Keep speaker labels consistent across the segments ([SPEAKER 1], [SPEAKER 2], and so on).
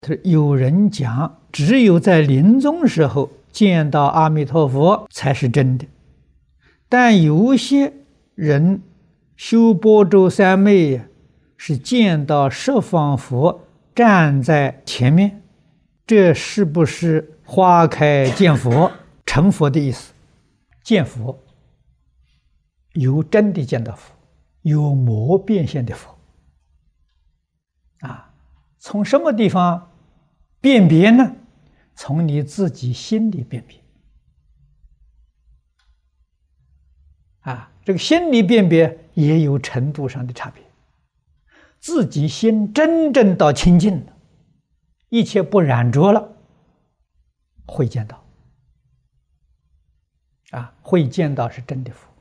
[SPEAKER 1] 他说有人讲，只有在临终时候见到阿弥陀佛才是真的，但有些人修般舟三昧是见到十方佛站在前面，这是不是花开见佛成佛的意思？见佛有真的见到佛，有魔变现的佛从什么地方辨别呢？从你自己心里辨别这个心理辨别也有程度上的差别。自己心真正到清净了，一切不染着了，会见到会见到是真的佛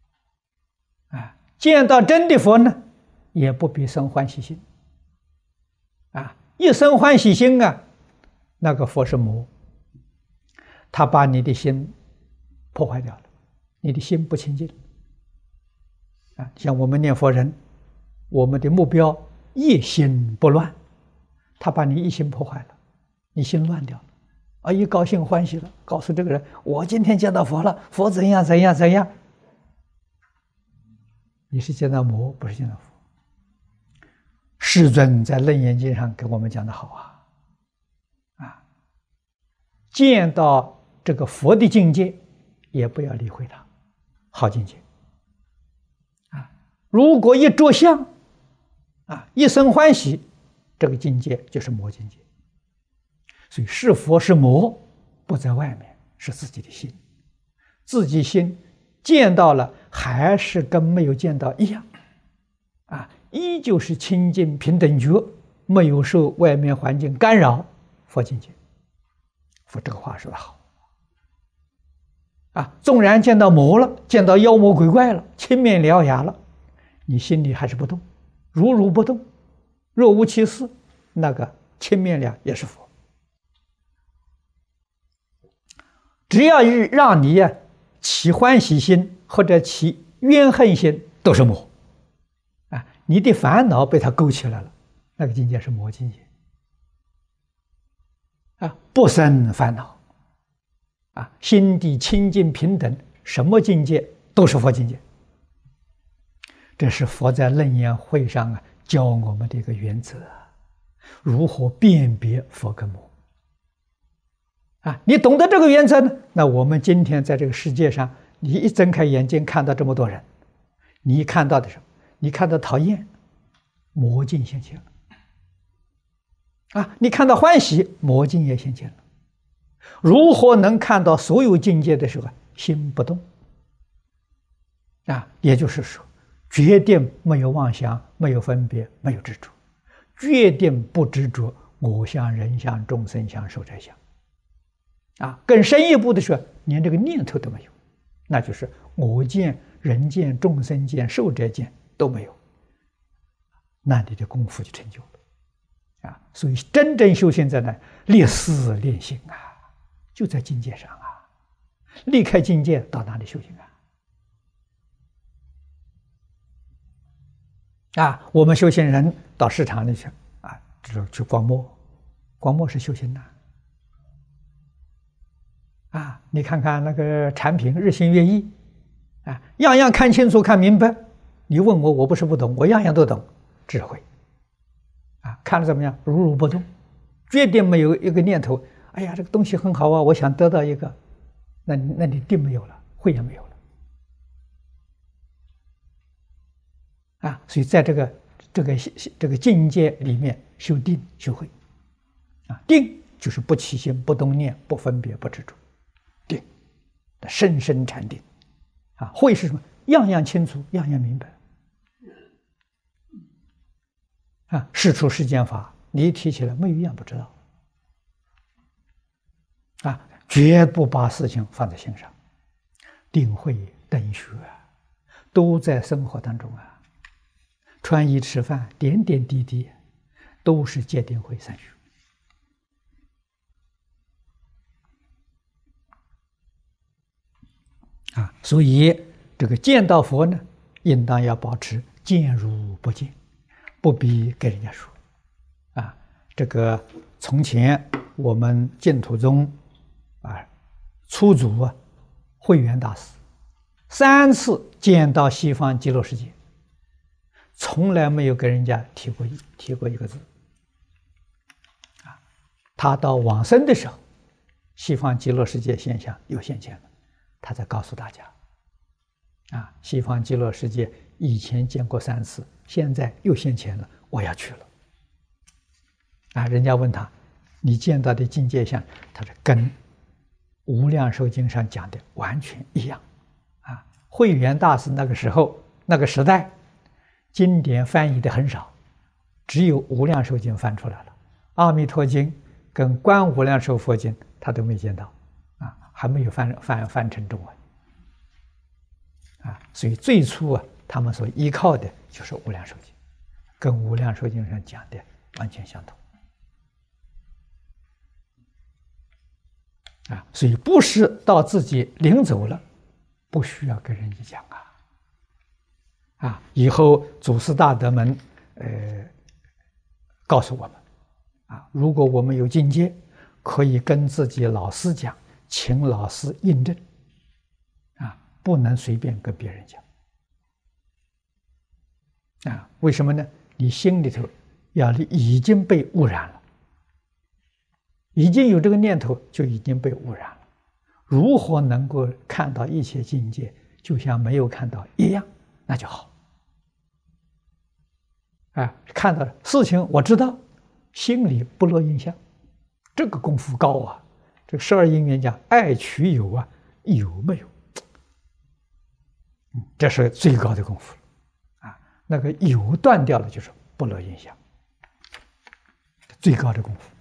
[SPEAKER 1] 见到真的佛呢，也不必生欢喜心一生欢喜心那个佛是魔，他把你的心破坏掉了，你的心不清净像我们念佛人，我们的目标一心不乱，他把你一心破坏了，你心乱掉了一高兴欢喜了，告诉这个人我今天见到佛了，佛怎样怎样怎样，你是见到魔，不是见到佛。世尊在《楞严经》上给我们讲的好见到这个佛的境界，也不要理会它，好境界如果一着相一生欢喜，这个境界就是魔境界。所以是佛是魔不在外面，是自己的心，自己心见到了还是跟没有见到一样依旧是清净平等觉，没有受外面环境干扰，佛境界。佛这个话说得好纵然见到魔了，见到妖魔鬼怪了，青面獠牙了，你心里还是不动，如如不动，若无其事，那个青面獠也是佛。只要让你起欢喜心或者起怨恨心，都是魔你的烦恼被他勾起来了，那个境界是魔境界不生烦恼心地清净平等，什么境界都是佛境界。这是佛在楞严会上教我们的一个原则，如何辨别佛跟魔你懂得这个原则呢，那我们今天在这个世界上，你一睁开眼睛看到这么多人，你看到的什么？你看到讨厌，魔境现前了你看到欢喜，魔境也现前了。如何能看到所有境界的时候心不动也就是说决定没有妄想，没有分别，没有执着，决定不执着我相、人相、众生相、寿者相更深一步的说，连这个念头都没有，那就是我见、人见、众生见、寿者见都没有，那你的功夫就成就了所以真正修行在哪？立思练心就在境界上离开境界到哪里修行我们修行人到市场里去去观摩，观摩是修行你看看那个产品日新月异样样看清楚看明白。你问我，我不是不懂，我样样都懂，智慧看了怎么样？如如不动，决定没有一个念头哎呀这个东西很好我想得到一个，那你定没有了，慧也没有了所以在这个境界里面修定修慧定就是不起心不动念不分别不执着，定深深禅定慧是什么？样样清楚样样明白事出世间法，你一提起来没有一样不知道绝不把事情放在心上。定慧等学都在生活当中穿衣吃饭点点滴滴都是戒定慧三学所以这个见到佛呢，应当要保持见如不见，不必给人家说这个从前我们净土宗初祖慧远大师3次见到西方极乐世界，从来没有跟人家提过一个字。他到往生的时候，西方极乐世界现象又现前了，他才告诉大家：西方极乐世界以前见过3次，现在又现前了，我要去了。人家问他：“你见到的境界相？”他说：“跟《无量寿经》上讲的完全一样。”慧远大师那个时候那个时代，经典翻译的很少，只有《无量寿经》翻出来了，《阿弥陀经》跟《观无量寿佛经》他都没见到，还没有翻成中文。所以最初他们所依靠的就是《无量寿经》，跟《无量寿经》上讲的完全相同。所以不是到自己临走了，不需要跟人家讲以后祖师大德们告诉我们如果我们有境界，可以跟自己老师讲，请老师印证不能随便跟别人讲为什么呢？你心里头已经被污染了，已经有这个念头，就已经被污染了。如何能够看到一切境界就像没有看到一样，那就好。看到事情我知道，心里不落印象，这个功夫高这个12因缘讲爱取有有没有？这是最高的功夫那个有断掉了，就是不落印象，最高的功夫。